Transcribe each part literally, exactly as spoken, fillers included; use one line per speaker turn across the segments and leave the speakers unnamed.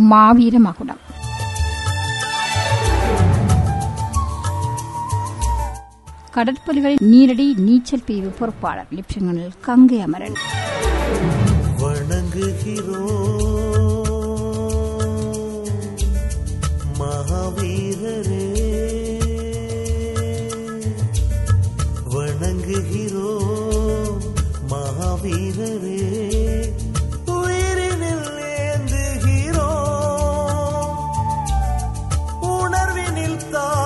மாவீர மகுடம். கடற்புலிகளின் நீரடி நீச்சல் பிரிவு பொறுப்பாளர் லெப்டினன்ட் கங்கை அமரன்.
வணங்குகிறோம் மகாவீரரே, வணங்குகிறோம் மகாவீரரே, உயிரினில் ஏந்துகிறோம், உணர்வினில்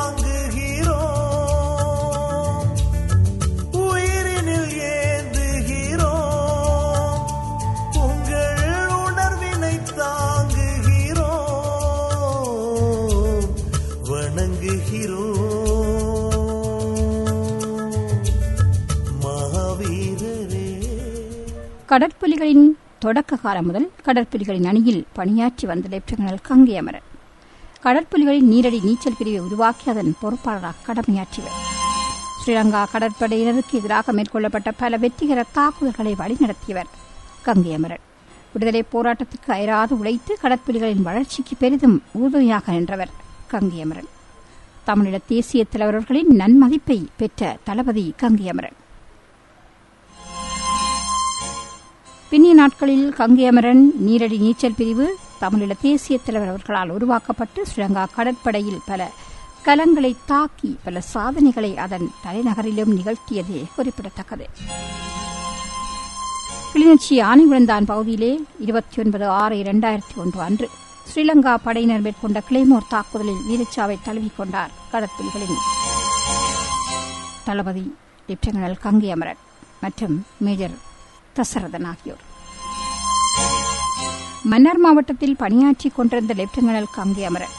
தாங்குகிறோம், உயிரினில் ஏந்துகிறோம், உங்கள் உணர்வினை தாங்குகிறோம், வணங்குகிறோம் மகாவீரரே.
கடற்புலிகளின் தொடக்க காலம் முதல் கடற்புலிகளின் அணியில் பணியாற்றி வந்த லெப்டினன்ட் கங்கை அமரன் கடற்புலிகளின் நீரடி நீச்சல் பிரிவை உருவாக்கி அதன் பொறுப்பாளராக கடமையாற்றியவர். ஸ்ரீலங்கா கடற்படையினருக்கு எதிராக மேற்கொள்ளப்பட்ட பல வெற்றிகர தாக்குதல்களை வழிநடத்தியவர் கங்கை அமரன். விடுதலை போராட்டத்துக்கு அயராது உழைத்து கடற்புலிகளின் வளர்ச்சிக்கு பெரிதும் உறுதுணையாக நின்றவர் கங்கை அமரன். தமிழீழ தேசிய தலைவர்களின் நன்மதிப்பை பெற்ற தளபதி கங்கை அமரன். பின்னிய நாட்களில் கங்கை அமரன் நீரடி நீச்சல் பிரிவு தமிழீழ தேசிய தலைவர் அவர்களால் உருவாக்கப்பட்டு ஸ்ரீலங்கா கடற்படையில் பல கலங்களை தாக்கி பல சாதனைகளை அதன் தலைநகரிலும் நிகழ்த்தியது குறிப்பிடத்தக்கது. கிளிநொச்சி ஆனைவிழுந்தான் பகுதியிலே இருபத்தி ஒன்பது ஆறு இரண்டாயிரத்தி ஒன்று அன்று ஸ்ரீலங்கா படையினர் மேற்கொண்ட கிளைமோர் தாக்குதலில் வீரச்சாவை தழுவிக்கொண்டார் கடற்புலிகளின் தளபதி லெப்டினன்ட் கங்கை அமரன் மற்றும் மேஜர் தசரதன் ஆகியோர். மன்னார் மாவட்டத்தில் பணியாற்றிக் கொண்டிருந்த லெப்டினன்ட் கங்கை அமரன்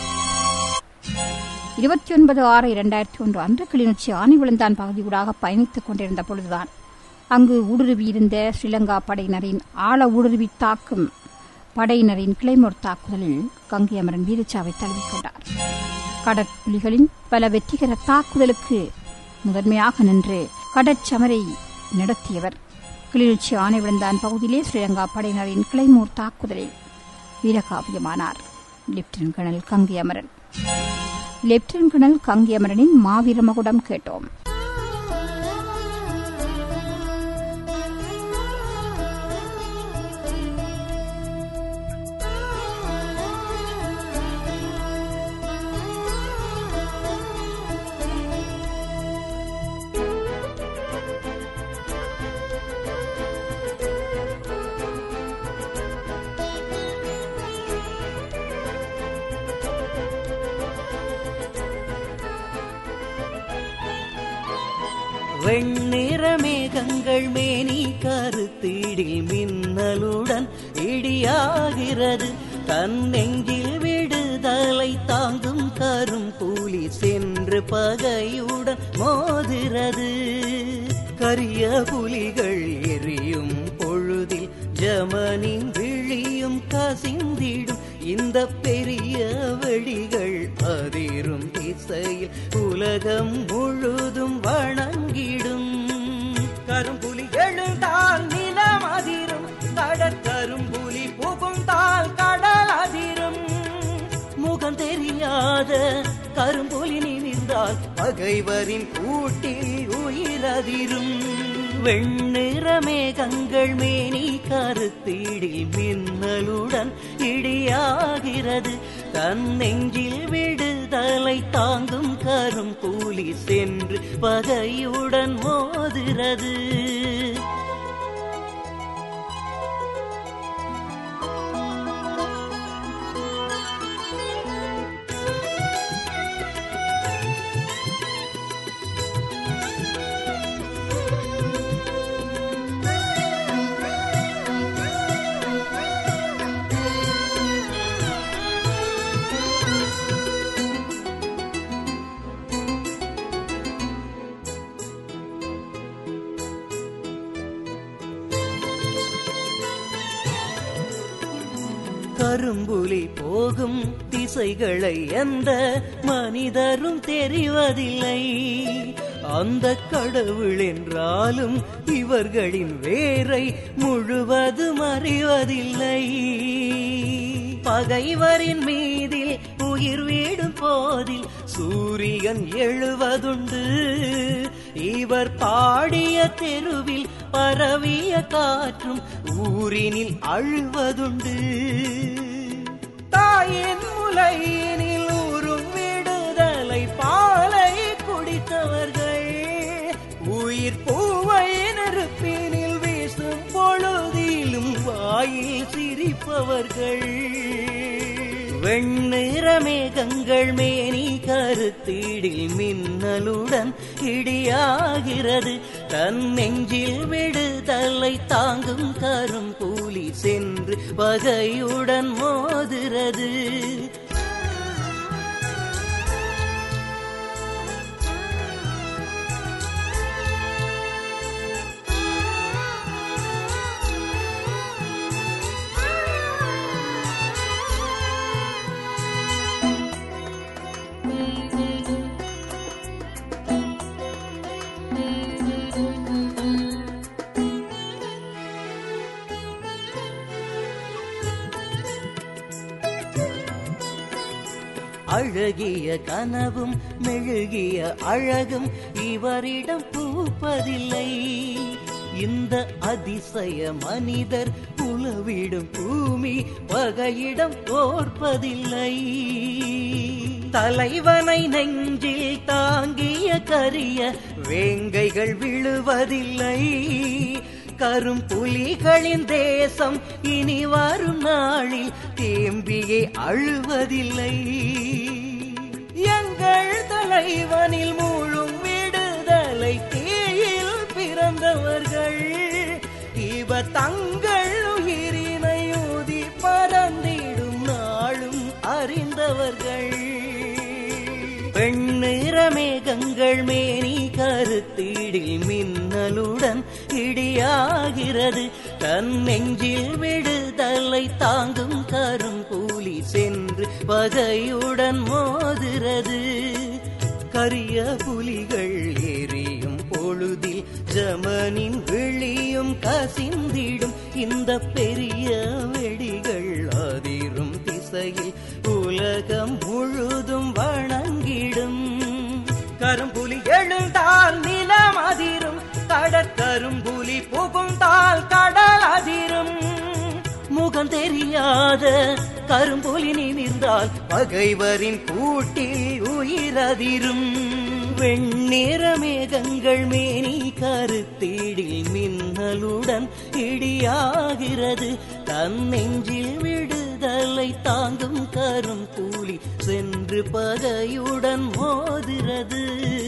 இருபத்தி ஒன்பது ஆறு இரண்டாயிரத்தி ஒன்று அன்று கிளிநொச்சி ஆனைவிழுந்தான் பகுதியூடாக பயணித்துக் கொண்டிருந்த பொழுதுதான் அங்கு ஊடுருவியிருந்த ஸ்ரீலங்கா படையினரின் ஆழ ஊடுருவி தாக்கும் படையினரின் கிளைமோர் தாக்குதலில் கங்கை அமரன் வீரச்சாவை தழுவிக்கொண்டார். கடற்புலிகளின் பல வெற்றிகர தாக்குதலுக்கு முதன்மையாக நின்று கடற்சமரை நடத்தியவர். கிளிநொச்சி ஆனைவிழுந்தான் பகுதியிலே ஸ்ரீலங்கா படையினரின் கிளைமோர் தாக்குதலில் வீரகாவியமானார் lieutenant colonel Gangai Amaran. Lieutenant colonel Gangai அமரனின் மாவீர மகுடம் கேட்டோம்.
வெண்ணிற மேகங்கள் மேனி கருத்தீடில் மின்னலுடன் இடியாகிறது, தன் நெஞ்சில் விடுதலை தாங்கும் கரும் கூலி சென்று பகையுடன் மோதுகிறது. கரிய புலிகள் எரியும் பொழுதில் ஜமனின் விழியும் கசிந்திடும், இந்த பெரிய வெடிகள் அதிரும் திசையில் உலகம் முழுதும் வணங்கிடும். கரும்புலி எழுந்தால் நிலம் அதிரும், கடற்கரும்புலி புகுந்தால் கடல் அதிரும். முகம் தெரியாத கரும்புலி நிமிர்ந்தால் பகைவரின் கூட்டில் உயிரதிரும். வெண்ணிற மேகங்கள் மேனி கருத்தீடில் மின்னலுடன் இடியாகிறது, தன் நெஞ்சில் விடுதலை தாங்கும் கரும் கூலி சென்று பகையுடன் மோதுகிறது. கரும்புலி போகும் திசைகளை எந்த மனிதரும் தெரிவதில்லை, அந்த கடவுள் என்றாலும் இவர்களின் வேரை முழுவதும் அறிவதில்லை. பகைவரின் மீதில் உயிர் வீடும் போதில் சூரியன் எழுவதுண்டு. இவர் பாடிய தெருவில் பரவிய காற்றும் ஊரினில் அழுவதுண்டு. தாயின் முலையினில் ஊரும் விடுதலை பாலை குடித்தவர்கள், உயிர் பூவை நெருப்பினில் வீசும் பொழுதிலும் வாயில் சிரிப்பவர்கள். வெண்ணிற மேகங்கள் மேனி கருத்தீடில் மின்னலுடன் இடியாகிறது. தன் நெஞ்சில் விடுதலை தாங்கும் கரும் கூலி சென்று பகையுடன் மோதுகிறது. அழகிய கனவும் மெழுகிய அழகும் இவரிடம் பூப்பதில்லை. இந்த அதிசய மனிதர் உலவிடும் பூமி பகையிடம் தோற்பதில்லை. தலைவனை நெஞ்சில் தாங்கிய கரிய வேங்கைகள் விழுவதில்லை. கரும் புலிகளின் தேசம் இனி வரும் நாளில் தேம்பியே அழுவதில்லை. எங்கள் தலைவனில் மூழும் விடுதலை தீயில் பிறந்தவர்கள், இவர் தங்கள் உயிரினை ஊதி பறந்திடும் நாளும் அறிந்தவர்கள். பெண்ணிற மேகங்கள் மேனி கருத்தீடில் மின்னலுடன் இடியாகிறது. தன் நெஞ்சில் விடுதலை தாங்கும் கரும் கூலி சென்று பகையுடன் மோதுகிறது. கரிய புலிகள் எரியும் பொழுதில் ஜமனின் விழியும் கசிந்திடும். இந்த பெரிய வெடிகள் அதிரும் திசையில் உலகம் முழுதும் வணங்கிடும். கரும்புலி எழுந்தால் நிலம் அதிரும், கடற்கரும்புலி புகுந்தால் கடல் அதிரும். முகம் தெரியாத கரும்புலி நிமிர்ந்தால் பகைவரின் கூட்டில் உயிரதிரும். வெண்ணிற மேகங்கள் மேனி கருத்தீடில் மின்னலுடன் இடியாகிறது. தன் நெஞ்சில் விடுதலை தாங்கும் கரும் கூலி சென்று பகையுடன் மோதுகிறது.